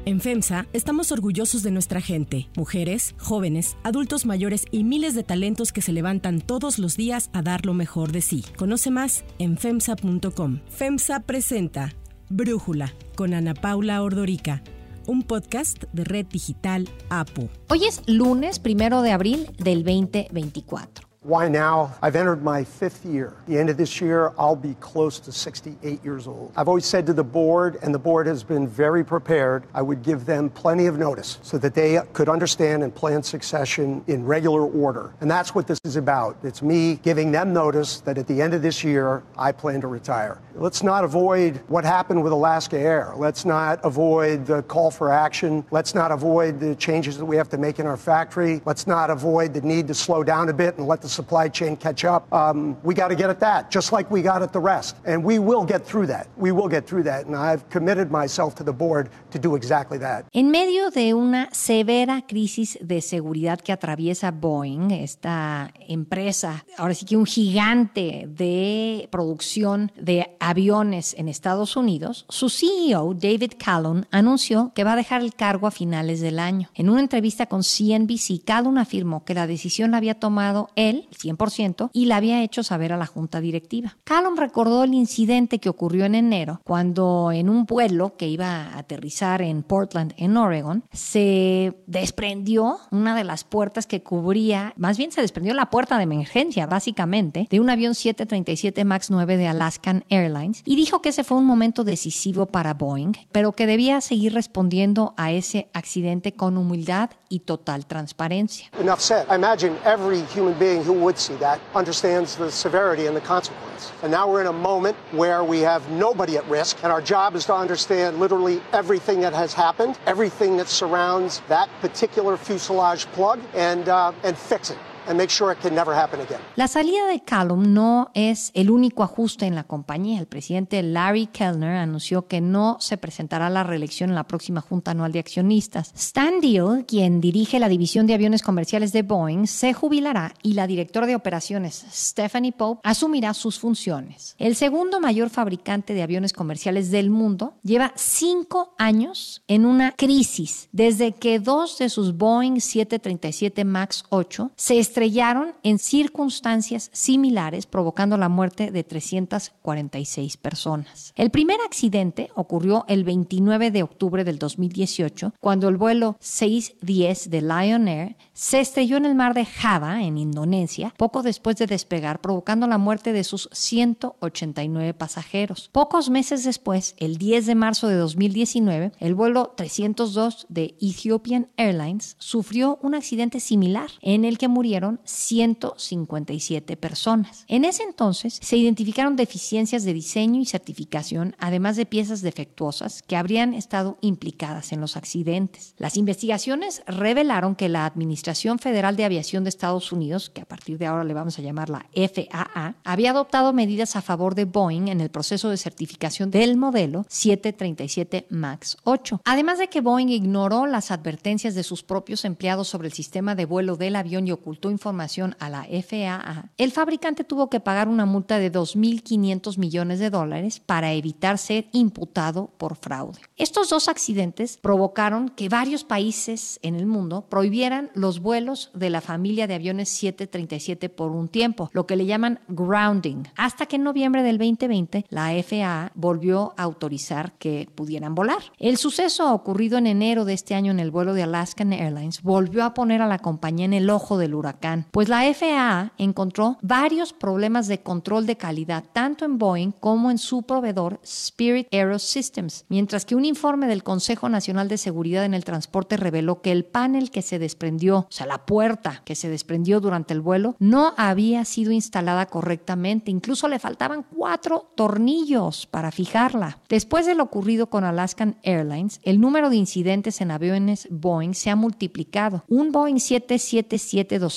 En FEMSA estamos orgullosos de nuestra gente, mujeres, jóvenes, adultos mayores y miles de talentos que se levantan todos los días a dar lo mejor de sí. Conoce más en FEMSA.com. FEMSA presenta Brújula con Ana Paula Ordorica, un podcast de Red Digital APO. Hoy es lunes 1 de abril del 2024. Why now? I've entered my 5th year. At the end of this year, I'll be close to 68 years old. I've always said to the board, and the board has been very prepared, I would give them plenty of notice so that they could understand and plan succession in regular order. And that's what this is about. It's me giving them notice that at the end of this year, I plan to retire. Let's not avoid what happened with Alaska Air. Let's not avoid the call for action. Let's not avoid the changes that we have to make in our factory. Let's not avoid the need to slow down a bit and let the supply chain catch up. We got to get at that, just like we got at the rest. And we will get through that. We will get through that. And I've committed myself to the board to do exactly that. En medio de una severa crisis de seguridad que atraviesa Boeing, esta empresa, ahora sí que un gigante de producción de aviones en Estados Unidos, su CEO, David Calhoun, anunció que va a dejar el cargo a finales del año. En una entrevista con CNBC, Calhoun afirmó que la decisión la había tomado él, 100%, y la había hecho saber a la junta directiva. Calhoun recordó el incidente que ocurrió en enero, cuando en un vuelo que iba a aterrizar en Portland, en Oregon, se desprendió una de las puertas que cubría, más bien se desprendió la puerta de emergencia, básicamente, de un avión 737 MAX 9 de Alaskan Airlines, y dijo que ese fue un momento decisivo para Boeing, pero que debía seguir respondiendo a ese accidente con humildad y total transparencia. Enough said. I imagine every human being who would see that understands the severity and the consequence. And now we're in a moment where we have nobody at risk, and our job is to understand literally everything that has happened, everything that surrounds that particular fuselage plug, and fix it. And make sure it can never happen again. La salida de Calhoun no es el único ajuste en la compañía. El presidente Larry Kellner anunció que no se presentará a la reelección en la próxima Junta Anual de Accionistas. Stan Deal, quien dirige la división de aviones comerciales de Boeing, se jubilará y la directora de operaciones, Stephanie Pope, asumirá sus funciones. El segundo mayor fabricante de aviones comerciales del mundo lleva 5 años en una crisis desde que 2 de sus Boeing 737 MAX 8 se estrellaron en circunstancias similares, provocando la muerte de 346 personas. El primer accidente ocurrió el 29 de octubre del 2018, cuando el vuelo 610 de Lion Air se estrelló en el mar de Java, en Indonesia, poco después de despegar, provocando la muerte de sus 189 pasajeros. Pocos meses después, el 10 de marzo de 2019, el vuelo 302 de Ethiopian Airlines sufrió un accidente similar, en el que murieron 157 personas. En ese entonces se identificaron deficiencias de diseño y certificación, además de piezas defectuosas que habrían estado implicadas en los accidentes. Las investigaciones revelaron que la Administración Federal de Aviación de Estados Unidos, que a partir de ahora le vamos a llamar la FAA, había adoptado medidas a favor de Boeing en el proceso de certificación del modelo 737 MAX 8. Además de que Boeing ignoró las advertencias de sus propios empleados sobre el sistema de vuelo del avión y ocultó información a la FAA, el fabricante tuvo que pagar una multa de $2.500 millones para evitar ser imputado por fraude. Estos dos accidentes provocaron que varios países en el mundo prohibieran los vuelos de la familia de aviones 737 por un tiempo, lo que le llaman grounding, hasta que en noviembre del 2020 la FAA volvió a autorizar que pudieran volar. El suceso ocurrido en enero de este año en el vuelo de Alaskan Airlines volvió a poner a la compañía en el ojo del huracán, pues la FAA encontró varios problemas de control de calidad tanto en Boeing como en su proveedor Spirit AeroSystems, mientras que un informe del Consejo Nacional de Seguridad en el Transporte reveló que el panel que se desprendió, o sea, la puerta que se desprendió durante el vuelo, no había sido instalada correctamente. Incluso le faltaban 4 tornillos para fijarla. Después de lo ocurrido con Alaskan Airlines, el número de incidentes en aviones Boeing se ha multiplicado. Un Boeing 777-200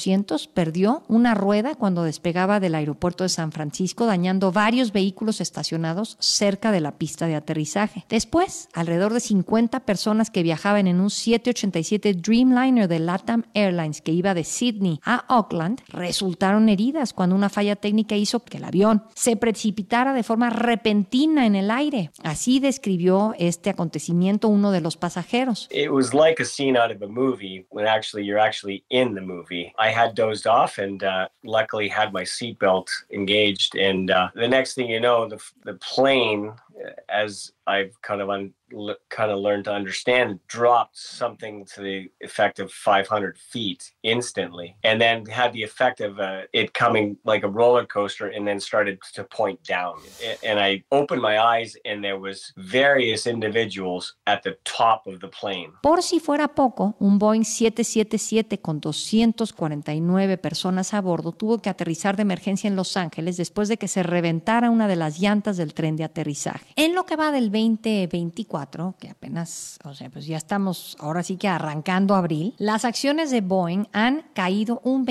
200 perdió una rueda cuando despegaba del aeropuerto de San Francisco, dañando varios vehículos estacionados cerca de la pista de aterrizaje. Después, alrededor de 50 personas que viajaban en un 787 Dreamliner de LATAM Airlines que iba de Sydney a Auckland resultaron heridas cuando una falla técnica hizo que el avión se precipitara de forma repentina en el aire. Así describió este acontecimiento uno de los pasajeros. It was like a scene out of a movie when you're actually in the movie. I had dozed off and luckily had my seatbelt engaged, and the next thing you know, the plane, as I've kind of learned to understand, dropped something to the effect of 500 feet instantly, and then had the effect of it coming like a roller coaster and then started to point down. And I opened my eyes and there was various individuals at the top of the plane. Por si fuera poco, un Boeing 777 con 249 personas a bordo tuvo que aterrizar de emergencia en Los Ángeles después de que se reventara una de las llantas del tren de aterrizaje. En lo que va del 2024, que apenas, pues ya estamos ahora sí que arrancando abril, las acciones de Boeing han caído un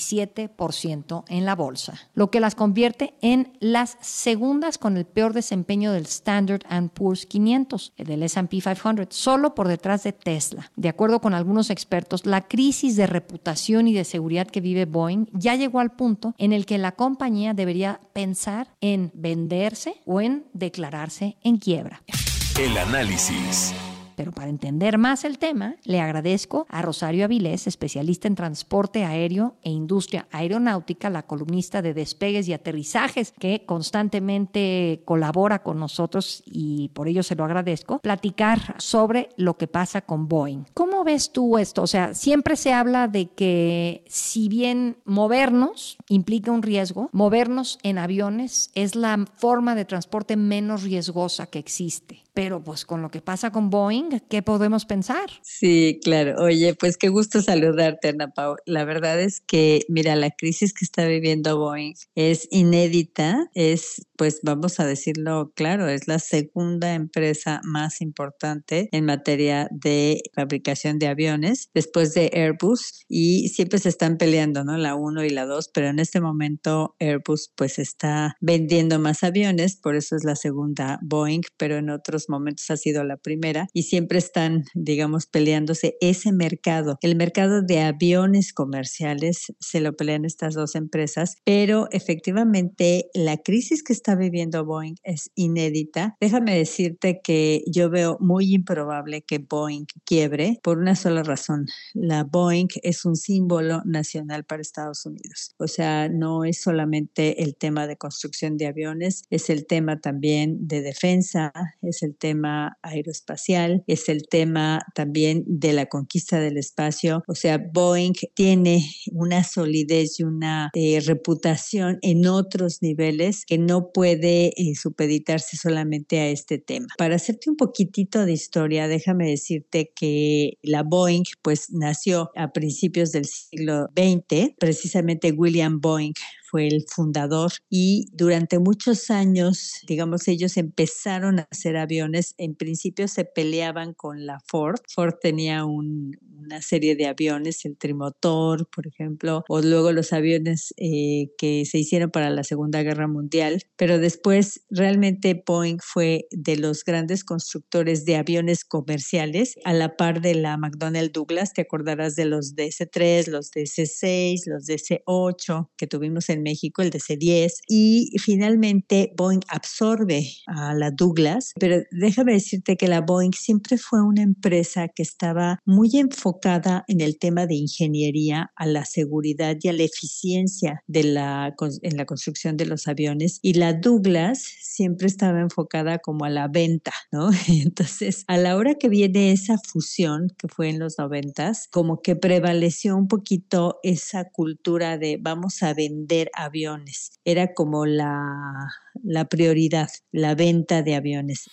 27% en la bolsa, lo que las convierte en las segundas con el peor desempeño del Standard & Poor's 500, del S&P 500, solo por detrás de Tesla. De acuerdo con algunos expertos, la crisis de reputación y de seguridad que vive Boeing ya llegó al punto en el que la compañía debería pensar en venderse o en declararse en quiebra. El análisis. Pero para entender más el tema, le agradezco a Rosario Avilés, especialista en transporte aéreo e industria aeronáutica, la columnista de despegues y aterrizajes, que constantemente colabora con nosotros y por ello se lo agradezco, platicar sobre lo que pasa con Boeing. ¿Cómo ves tú esto? O sea, siempre se habla de que si bien movernos implica un riesgo, movernos en aviones es la forma de transporte menos riesgosa que existe. Pero pues con lo que pasa con Boeing, ¿qué podemos pensar? Sí, claro. Oye, pues qué gusto saludarte, Ana Pau. La verdad es que, mira, la crisis que está viviendo Boeing es inédita, pues vamos a decirlo claro, es la segunda empresa más importante en materia de fabricación de aviones, después de Airbus, y siempre se están peleando, ¿no? La 1 y la 2, pero en este momento Airbus pues está vendiendo más aviones, por eso es la segunda Boeing, pero en otros momentos ha sido la primera, y siempre están, digamos, peleándose ese mercado. El mercado de aviones comerciales se lo pelean estas dos empresas, pero efectivamente la crisis que está viviendo Boeing es inédita. Déjame decirte que yo veo muy improbable que Boeing quiebre por una sola razón. La Boeing es un símbolo nacional para Estados Unidos. O sea, no es solamente el tema de construcción de aviones, es el tema también de defensa, es el tema aeroespacial, es el tema también de la conquista del espacio. O sea, Boeing tiene una solidez y una reputación en otros niveles que no puede supeditarse solamente a este tema. Para hacerte un poquitito de historia, déjame decirte que la Boeing pues nació a principios del siglo XX. Precisamente William Boeing fue el fundador y durante muchos años, digamos, ellos empezaron a hacer aviones. En principio se peleaban con la Ford. Ford tenía una serie de aviones, el trimotor, por ejemplo, o luego los aviones que se hicieron para la Segunda Guerra Mundial, pero después realmente Boeing fue de los grandes constructores de aviones comerciales, a la par de la McDonnell Douglas. Te acordarás de los DC-3, los DC-6, los DC-8 que tuvimos en México, el DC-10, y finalmente Boeing absorbe a la Douglas, pero déjame decirte que la Boeing siempre fue una empresa que estaba muy enfocada en el tema de ingeniería, a la seguridad y a la eficiencia en la construcción de los aviones, y la Douglas siempre estaba enfocada como a la venta, ¿no? Entonces, a la hora que viene esa fusión, que fue en los 90s, como que prevaleció un poquito esa cultura de vamos a vender aviones. Era como la prioridad, la venta de aviones.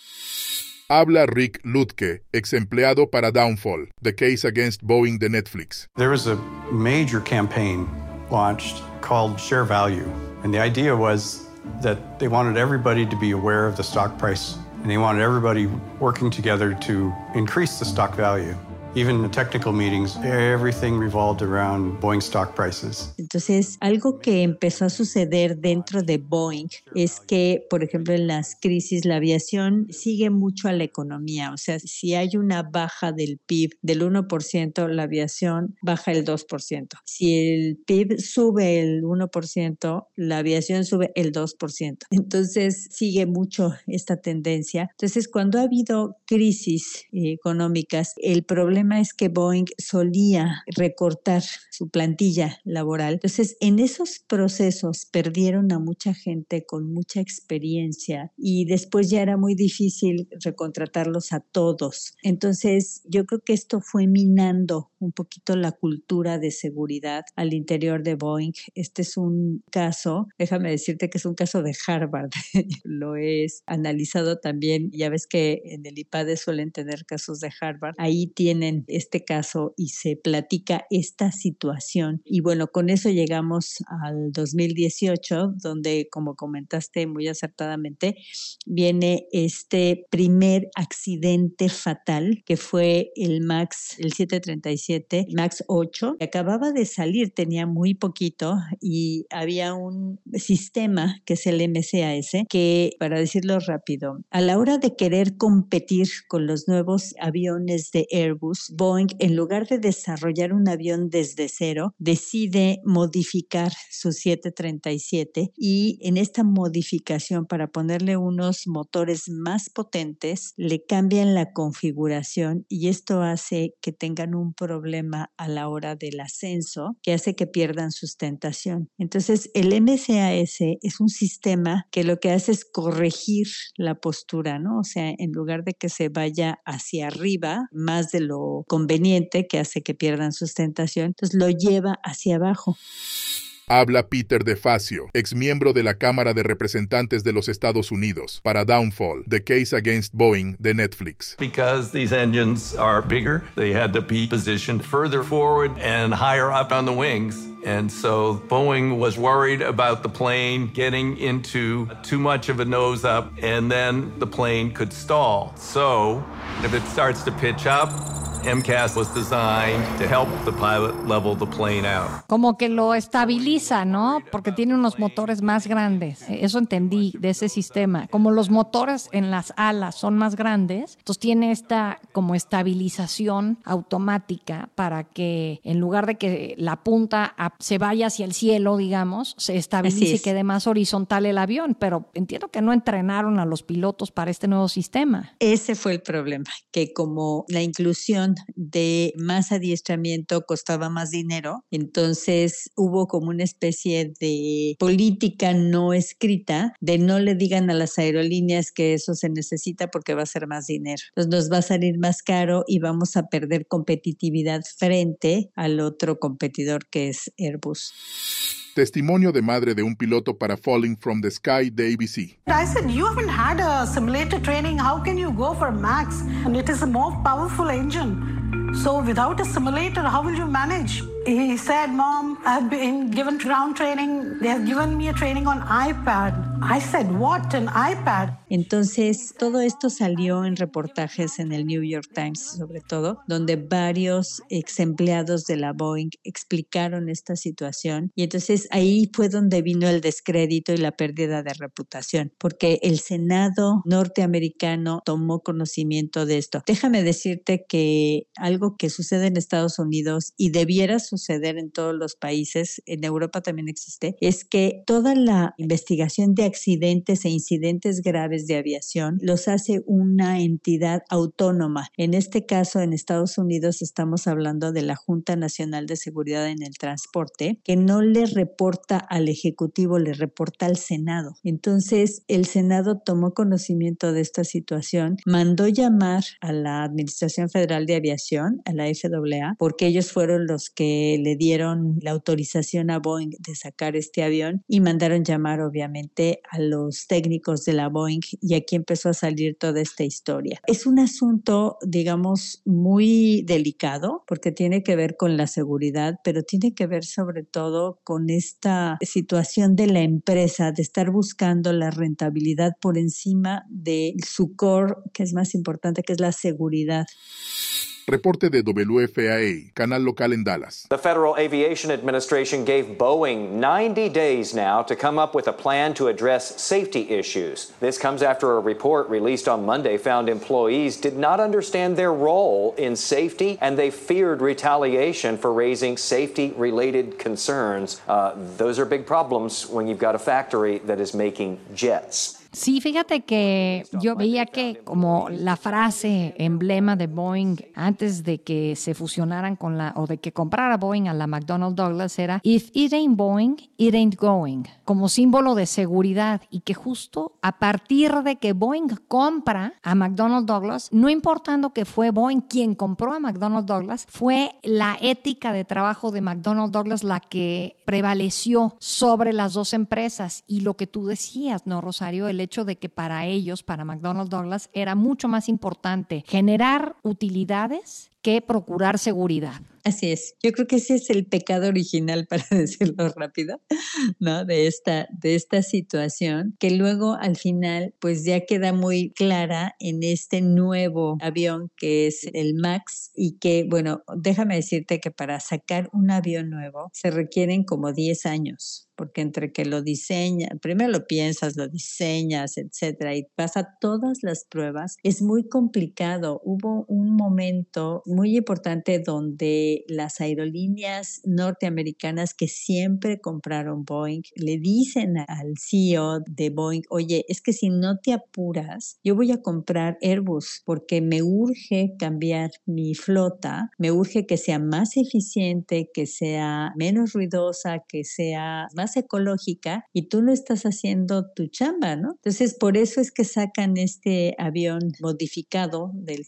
Habla Rick Lutke, ex empleado para Downfall, The Case Against Boeing de Netflix. There was a major campaign launched called Share Value, and the idea was that they wanted everybody to be aware of the stock price, and they wanted everybody working together to increase the stock value. Even the technical meetings, everything revolved around Boeing stock prices. Entonces, algo que empezó a suceder dentro de Boeing es que, por ejemplo, en las crisis, la aviación sigue mucho a la economía. O sea, si hay una baja del PIB del 1%, la aviación baja el 2%. Si el PIB sube el 1%, la aviación sube el 2%. Entonces, sigue mucho esta tendencia. Entonces, cuando ha habido crisis económicas, el problema es que Boeing solía recortar su plantilla laboral. Entonces, en esos procesos perdieron a mucha gente con mucha experiencia y después ya era muy difícil recontratarlos a todos. Entonces, yo creo que esto fue minando un poquito la cultura de seguridad al interior de Boeing. Este es un caso, déjame decirte que es un caso de Harvard. Lo he analizado también. Ya ves que en el IPADE suelen tener casos de Harvard. Ahí tienen este caso y se platica esta situación. Y bueno, con eso llegamos al 2018, donde, como comentaste muy acertadamente, viene este primer accidente fatal, que fue el MAX, el 737, MAX 8, que acababa de salir, tenía muy poquito, y había un sistema que es el MCAS, que, para decirlo rápido, a la hora de querer competir con los nuevos aviones de Airbus, Boeing, en lugar de desarrollar un avión desde cero, decide modificar su 737 y en esta modificación, para ponerle unos motores más potentes, le cambian la configuración y esto hace que tengan un problema a la hora del ascenso, que hace que pierdan sustentación. Entonces, el MCAS es un sistema que lo que hace es corregir la postura, ¿no? O sea, en lugar de que se vaya hacia arriba, más de lo conveniente, que hace que pierdan sustentación, entonces lo lleva hacia abajo. Habla Peter DeFazio, exmiembro de la Cámara de Representantes de los Estados Unidos, para Downfall, The Case Against Boeing de Netflix. Because these engines are bigger, they had to be positioned further forward and higher up on the wings. And so Boeing was worried about the plane getting into too much of a nose up, and then the plane could stall. So if it starts to pitch up, MCAS was designed to help the pilot level the plane out. Como que lo estabiliza, ¿no? Porque tiene unos motores más grandes. Eso entendí de ese sistema. Como los motores en las alas son más grandes, entonces tiene esta como estabilización automática para que en lugar de que la punta se vaya hacia el cielo, digamos, se estabilice y quede más horizontal el avión. Pero entiendo que no entrenaron a los pilotos para este nuevo sistema. Ese fue el problema, que como la inclusión de más adiestramiento costaba más dinero, entonces hubo como una especie de política no escrita de no le digan a las aerolíneas que eso se necesita porque va a ser más dinero. Entonces nos va a salir más caro y vamos a perder competitividad frente al otro competidor que es Airbus. Testimonio de madre de un piloto para Falling from the Sky de ABC. I said, you haven't had a simulator training. How can you go for MAX? And it is a more powerful engine. So without a simulator, how will you manage? He said, Mom, I've been given ground training. They have given me a training on iPad. I said, what, an iPad? Entonces, todo esto salió en reportajes en el New York Times, sobre todo, donde varios ex empleados de la Boeing explicaron esta situación. Y entonces ahí fue donde vino el descrédito y la pérdida de reputación, porque el Senado norteamericano tomó conocimiento de esto. Déjame decirte que algo que sucede en Estados Unidos y debiera suceder en todos los países, en Europa también existe, es que toda la investigación de accidentes e incidentes graves de aviación los hace una entidad autónoma. En este caso, en Estados Unidos, estamos hablando de la Junta Nacional de Seguridad en el Transporte, que no le reporta al Ejecutivo, le reporta al Senado. Entonces, el Senado tomó conocimiento de esta situación, mandó llamar a la Administración Federal de Aviación, a la FAA, porque ellos fueron los que le dieron la autorización a Boeing de sacar este avión y mandaron llamar, obviamente, a los técnicos de la Boeing y aquí empezó a salir toda esta historia. Es un asunto, digamos, muy delicado porque tiene que ver con la seguridad, pero tiene que ver sobre todo con esta situación de la empresa de estar buscando la rentabilidad por encima de su core, que es más importante, que es la seguridad. Reporte de WFAA, canal local en Dallas. The Federal Aviation Administration gave Boeing 90 days now to come up with a plan to address safety issues. This comes after a report released on Monday found employees did not understand their role in safety and they feared retaliation for raising safety-related concerns. Those are big problems when you've got a factory that is making jets. Sí, fíjate que yo veía que como la frase emblema de Boeing antes de que se fusionaran con o de que comprara Boeing a la McDonnell Douglas era "If it ain't Boeing, it ain't going", como símbolo de seguridad, y que justo a partir de que Boeing compra a McDonnell Douglas, no importando que fue Boeing quien compró a McDonnell Douglas, fue la ética de trabajo de McDonnell Douglas la que prevaleció sobre las dos empresas, y lo que tú decías, ¿no, Rosario? El hecho de que para ellos, para McDonnell Douglas, era mucho más importante generar utilidades que procurar seguridad. Así es. Yo creo que ese es el pecado original, para decirlo rápido, ¿no? De esta situación, que luego al final pues ya queda muy clara en este nuevo avión que es el MAX, y que, bueno, déjame decirte que para sacar un avión nuevo se requieren como 10 años. Porque entre que lo diseñas, primero lo piensas, lo diseñas, etcétera, y pasa todas las pruebas, es muy complicado. Hubo un momento muy importante donde las aerolíneas norteamericanas que siempre compraron Boeing le dicen al CEO de Boeing: oye, es que si no te apuras, yo voy a comprar Airbus porque me urge cambiar mi flota, me urge que sea más eficiente, que sea menos ruidosa, que sea más ecológica, y tú no estás haciendo tu chamba, ¿no? Entonces, por eso es que sacan este avión modificado del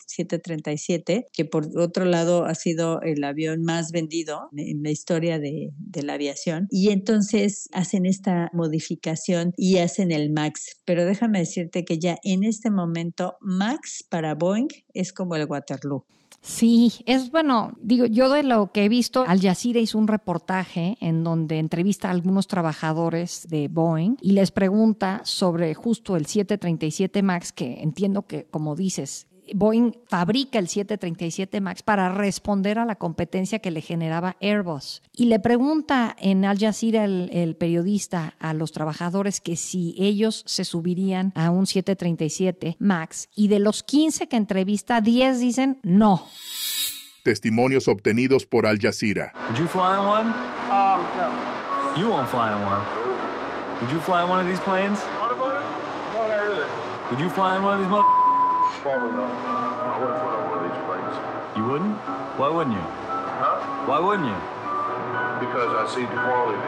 737, que por otro lado ha sido el avión más vendido en la historia de la aviación, y entonces hacen esta modificación y hacen el MAX. Pero déjame decirte que ya en este momento MAX para Boeing es como el Waterloo. Sí, es bueno, digo, yo de lo que he visto, Al Jazeera hizo un reportaje en donde entrevista a algunos trabajadores de Boeing y les pregunta sobre justo el 737 MAX, que entiendo que, como dices, Boeing fabrica el 737 MAX para responder a la competencia que le generaba Airbus. Y le pregunta en Al Jazeera el periodista a los trabajadores que si ellos se subirían a un 737 MAX, y de los 15 que entrevista, 10 dicen no. Testimonios obtenidos por Al Jazeera. Would you fly in one? No. You won't fly in one. Would you fly in one of these planes? What about it? No, not really. Would you fly in one of these Probably not. I wouldn't fly on one of these planes. You wouldn't? Why wouldn't you? Huh? Why wouldn't you? Because I see the quality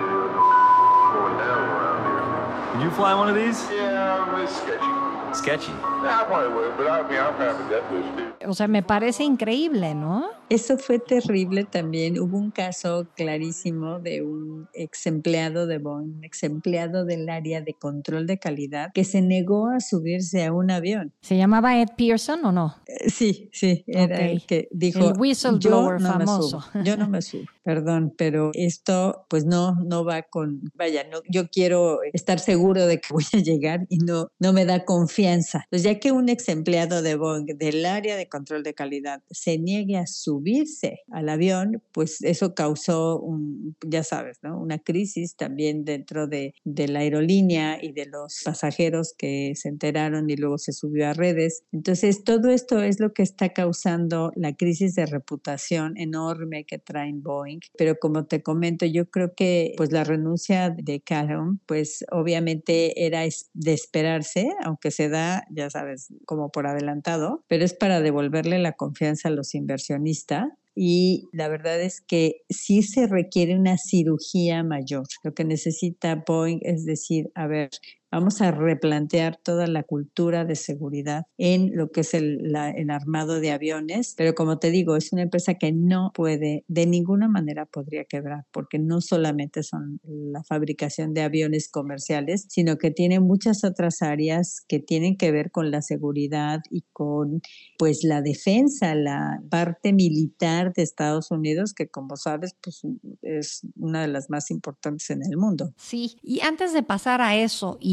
going down around here. Would you fly one of these? Yeah, it's sketchy. Sketchy? Yeah, I probably would, but I'm happy that this dude. O sea, me parece increíble, ¿no? Eso fue terrible también. Hubo un caso clarísimo de un ex empleado de Boeing, un ex empleado del área de control de calidad, que se negó a subirse a un avión. ¿Se llamaba Ed Pearson o no? Sí, era el que dijo, el whistleblower famoso. Yo no me subo, perdón, pero esto pues no va con, no, yo quiero estar seguro de que voy a llegar y no me da confianza. Entonces, ya que un ex empleado de Boeing del área de control de calidad se niegue a subirse al avión, pues eso causó ya sabes, ¿no? Una crisis también dentro de la aerolínea y de los pasajeros que se enteraron y luego se subió a redes. Entonces, todo esto es lo que está causando la crisis de reputación enorme que traen Boeing. Pero como te comento, yo creo que pues la renuncia de Calhoun, pues obviamente era de esperarse, aunque se da, ya sabes, como por adelantado, pero es para devolverle la confianza a los inversionistas. Y la verdad es que sí se requiere una cirugía mayor. Lo que necesita Boeing es decir, a ver, vamos a replantear toda la cultura de seguridad en lo que es el armado de aviones, pero como te digo, es una empresa que no puede, de ninguna manera podría quebrar, porque no solamente son la fabricación de aviones comerciales, sino que tiene muchas otras áreas que tienen que ver con la seguridad y con pues la defensa, la parte militar de Estados Unidos, que como sabes, pues es una de las más importantes en el mundo. Sí, y antes de pasar a eso y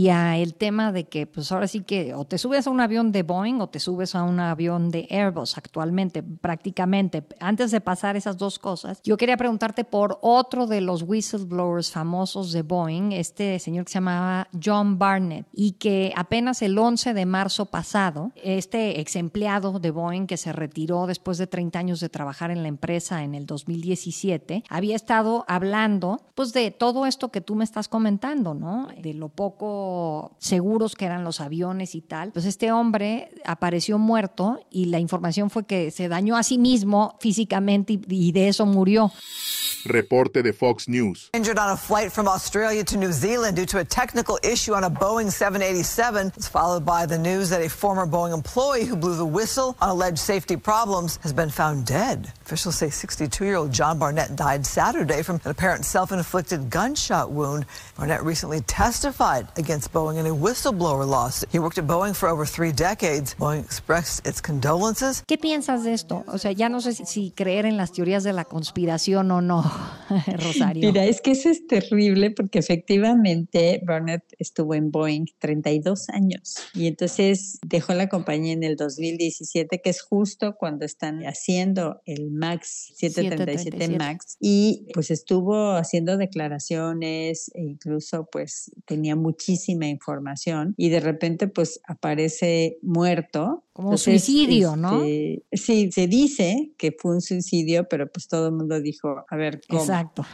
a el tema de que pues ahora sí que o te subes a un avión de Boeing o te subes a un avión de Airbus actualmente, prácticamente. Antes de pasar esas dos cosas, yo quería preguntarte por otro de los whistleblowers famosos de Boeing, este señor que se llamaba John Barnett, y que apenas el 11 de marzo pasado, este ex empleado de Boeing que se retiró después de 30 años de trabajar en la empresa en el 2017, había estado hablando pues de todo esto que tú me estás comentando, ¿no? De lo poco seguros que eran los aviones y tal. Pues este hombre apareció muerto y la información fue que se dañó a sí mismo físicamente y de eso murió. Reporte de Fox News. Injured on a flight from Australia to New Zealand due to a technical issue on a Boeing 787. It's followed by the news that a former Boeing employee who blew the whistle on alleged safety problems has been found dead. Officials say 62-year-old John Barnett died Saturday from an apparent self-inflicted gunshot wound. Barnett recently testified against Boeing in a whistleblower lawsuit. He worked at Boeing for over 3 decades. Boeing expressed its condolences. ¿Qué piensas de esto? O sea, ya no sé si creer en las teorías de la conspiración o no. Rosario. Mira, es que eso es terrible porque efectivamente Barnett estuvo en Boeing 32 años y entonces dejó la compañía en el 2017, que es justo cuando están haciendo el MAX 737 MAX, y pues estuvo haciendo declaraciones e incluso pues tenía muchísima información y de repente pues aparece muerto. Como un suicidio, ¿no? Sí, se dice que fue un suicidio, pero pues todo el mundo dijo, a ver, ¿cómo? Exacto.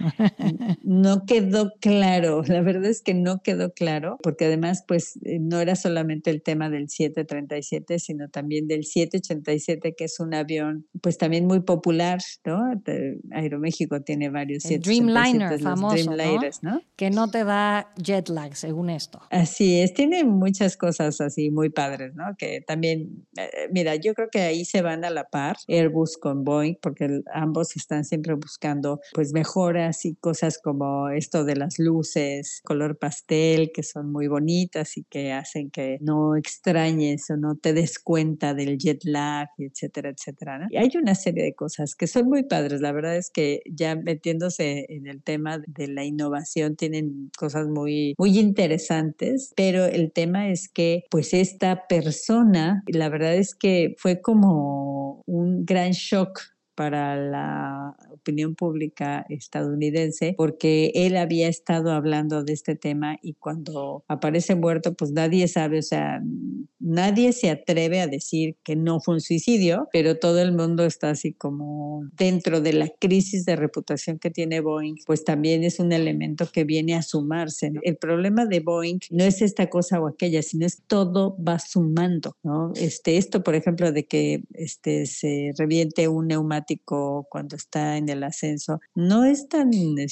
No quedó claro, la verdad es que no quedó claro, porque además pues no era solamente el tema del 737, sino también del 787, que es un avión pues también muy popular, ¿no? Aeroméxico tiene varios 787, Dreamliner, famoso, Dreamliners, ¿no? Que no te da jet lag, según esto. Así es, tiene muchas cosas así muy padres, ¿no? Que también, mira, yo creo que ahí se van a la par Airbus con Boeing, porque ambos están siempre buscando pues mejoras y cosas como esto de las luces, color pastel, que son muy bonitas y que hacen que no extrañes o no te des cuenta del jet lag, etcétera, etcétera, ¿no? Y hay una serie de cosas que son muy padres. La verdad es que ya metiéndose en el tema de la innovación tienen cosas muy, muy interesantes, pero el tema es que pues esta persona, la verdad es que fue como un gran shock para la opinión pública estadounidense, porque él había estado hablando de este tema y cuando aparece muerto, pues nadie sabe, o sea, nadie se atreve a decir que no fue un suicidio, pero todo el mundo está así como dentro de la crisis de reputación que tiene Boeing, pues también es un elemento que viene a sumarse, ¿no? El problema de Boeing no es esta cosa o aquella, sino es todo va sumando, ¿no? Esto, por ejemplo, de que se reviente un neumático cuando está en el ascenso, no es tan, no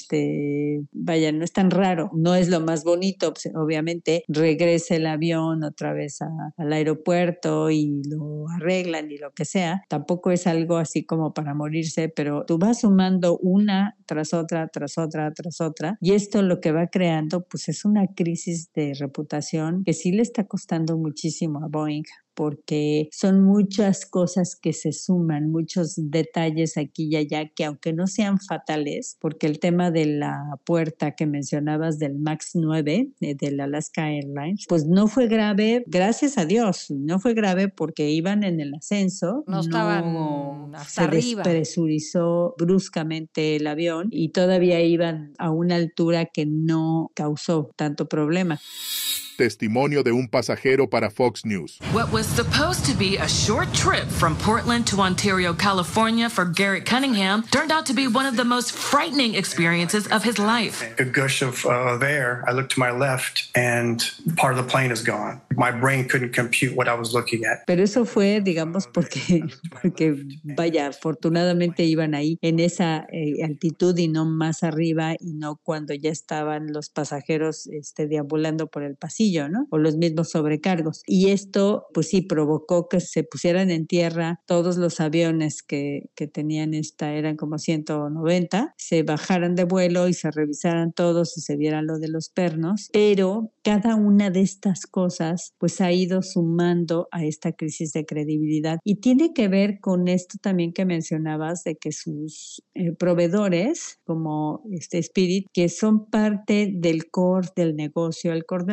es tan raro, no es lo más bonito, pues, obviamente regresa el avión otra vez al aeropuerto y lo arreglan y lo que sea, tampoco es algo así como para morirse, pero tú vas sumando una tras otra, tras otra, tras otra, y esto lo que va creando pues es una crisis de reputación que sí le está costando muchísimo a Boeing, porque son muchas cosas que se suman, muchos detalles aquí y allá que aunque no sean fatales, porque el tema de la puerta que mencionabas del MAX 9 del Alaska Airlines, pues no fue grave, gracias a Dios, no fue grave porque iban en el ascenso, no estaban hasta arriba, se despresurizó bruscamente el avión y todavía iban a una altura que no causó tanto problema. Testimonio de un pasajero para Fox News. What was supposed to be a short trip from Portland to Ontario, California for Garrett Cunningham turned out to be one of the most frightening experiences of his life. A gush of air. I looked to my left and part of the plane is gone. My brain couldn't compute what I was looking at. Pero eso fue, digamos, porque vaya, afortunadamente iban ahí en esa altitud y no más arriba y no cuando ya estaban los pasajeros deambulando por el pasillo, ¿no? O los mismos sobrecargos. Y esto, pues sí, provocó que se pusieran en tierra todos los aviones que tenían eran como 190, se bajaran de vuelo y se revisaran todos y se viera lo de los pernos, pero cada una de estas cosas pues ha ido sumando a esta crisis de credibilidad y tiene que ver con esto también que mencionabas de que sus proveedores como Spirit, que son parte del core del negocio, el core del negocio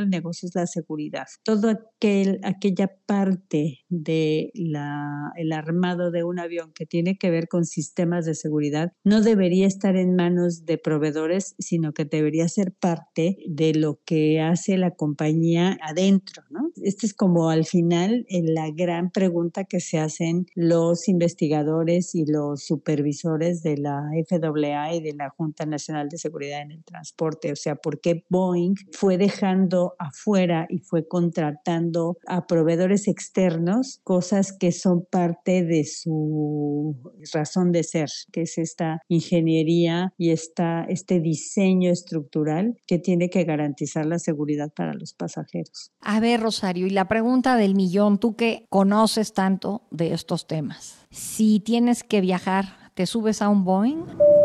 eso es la seguridad. Todo aquella parte de el armado de un avión que tiene que ver con sistemas de seguridad no debería estar en manos de proveedores, sino que debería ser parte de lo que hace la compañía adentro, ¿no? Esta es como al final la gran pregunta que se hacen los investigadores y los supervisores de la FAA y de la Junta Nacional de Seguridad en el Transporte. O sea, ¿por qué Boeing fue dejando afuera y fue contratando a proveedores externos cosas que son parte de su razón de ser, que es esta ingeniería y este diseño estructural que tiene que garantizar la seguridad para los pasajeros? A ver, Rosario, y la pregunta del millón, tú que conoces tanto de estos temas, si tienes que viajar, ¿te subes a un Boeing?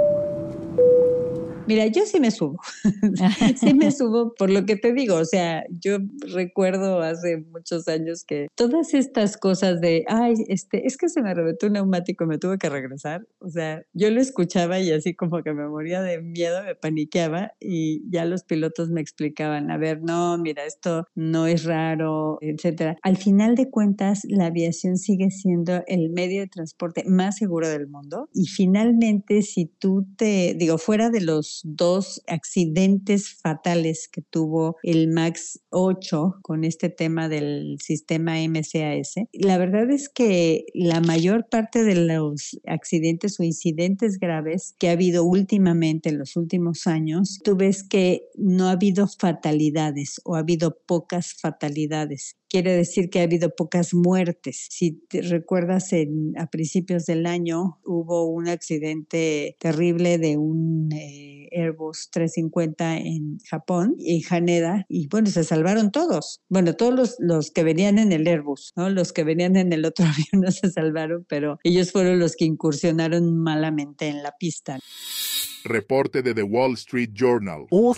Mira, yo sí me subo, sí me subo por lo que te digo, o sea, yo recuerdo hace muchos años que todas estas cosas de, es que se me reventó un neumático y me tuve que regresar, o sea, yo lo escuchaba y así como que me moría de miedo, me paniqueaba y ya los pilotos me explicaban, a ver, no, mira, esto no es raro, etcétera. Al final de cuentas, la aviación sigue siendo el medio de transporte más seguro del mundo y finalmente si tú fuera de los 2 accidentes fatales que tuvo el MAX 8 con este tema del sistema MCAS, la verdad es que la mayor parte de los accidentes o incidentes graves que ha habido últimamente en los últimos años, tú ves que no ha habido fatalidades o ha habido pocas fatalidades. Quiere decir que ha habido pocas muertes. Si te recuerdas, a principios del año hubo un accidente terrible de un Airbus 350 en Japón, en Haneda, y bueno, se salvaron todos. Bueno, todos los que venían en el Airbus, ¿no? Los que venían en el otro avión no se salvaron, pero ellos fueron los que incursionaron malamente en la pista. Reporte de The Wall Street Journal. All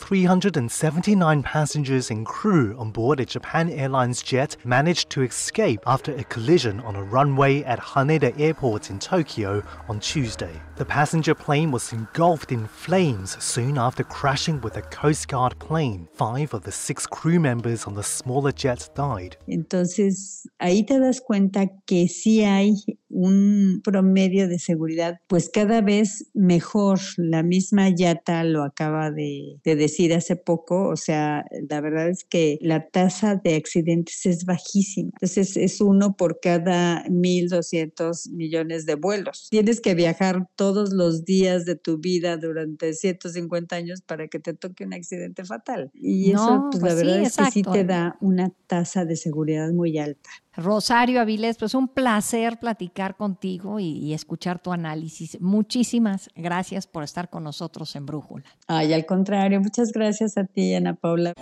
379 passengers and crew on board a Japan Airlines jet managed to escape after a collision on a runway at Haneda Airport in Tokyo on Tuesday. The passenger plane was engulfed in flames soon after crashing with a Coast Guard plane. 5 of the 6 crew members on the smaller jet died. Entonces, ahí te das cuenta que sí hay un promedio de seguridad, pues cada vez mejor. La misma IATA lo acaba de decir hace poco, o sea, la verdad es que la tasa de accidentes es bajísima. Entonces, es 1 por cada 1,200 millones de vuelos. Tienes que viajar todos los días de tu vida durante 150 años para que te toque un accidente fatal. Y eso, pues la verdad es que sí te da una tasa de seguridad muy alta. Rosario Avilés, pues un placer platicar contigo y escuchar tu análisis. Muchísimas gracias por estar con nosotros en Brújula. Ay, al contrario, muchas gracias a ti, Ana Paula.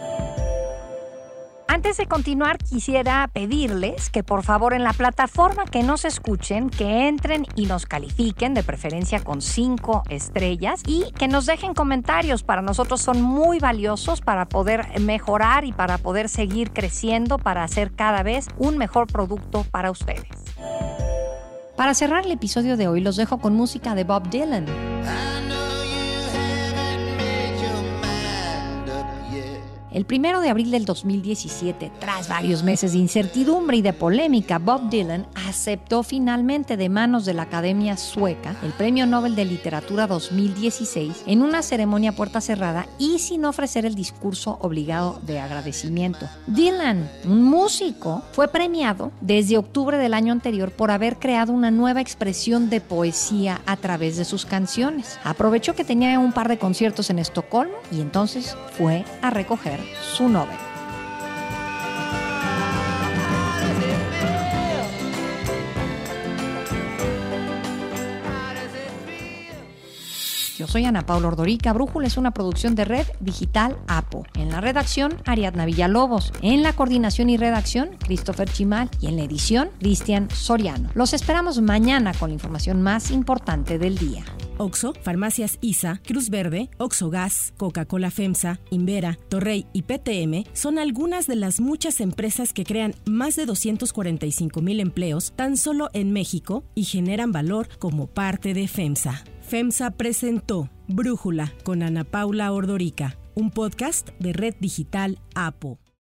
Antes de continuar, quisiera pedirles que por favor en la plataforma que nos escuchen, que entren y nos califiquen, de preferencia con 5 estrellas, y que nos dejen comentarios. Para nosotros son muy valiosos para poder mejorar y para poder seguir creciendo, para hacer cada vez un mejor producto para ustedes. Para cerrar el episodio de hoy, los dejo con música de Bob Dylan. El 1 de abril del 2017, tras varios meses de incertidumbre y de polémica, Bob Dylan aceptó finalmente de manos de la Academia Sueca el Premio Nobel de Literatura 2016 en una ceremonia a puerta cerrada y sin ofrecer el discurso obligado de agradecimiento. Dylan, un músico, fue premiado desde octubre del año anterior por haber creado una nueva expresión de poesía a través de sus canciones. Aprovechó que tenía un par de conciertos en Estocolmo y entonces fue a recoger su Nobel. Yo soy Ana Paula Ordorica. Brújula es una producción de Red Digital APO. En la redacción, Ariadna Villalobos. En la coordinación y redacción, Christopher Chimal. Y en la edición, Cristian Soriano. Los esperamos mañana con la información más importante del día. Oxxo, Farmacias ISA, Cruz Verde, Oxxo Gas, Coca-Cola FEMSA, Invera, Torrey y PTM son algunas de las muchas empresas que crean más de 245,000 empleos tan solo en México y generan valor como parte de FEMSA. FEMSA presentó Brújula con Ana Paula Ordorica, un podcast de Red Digital APO.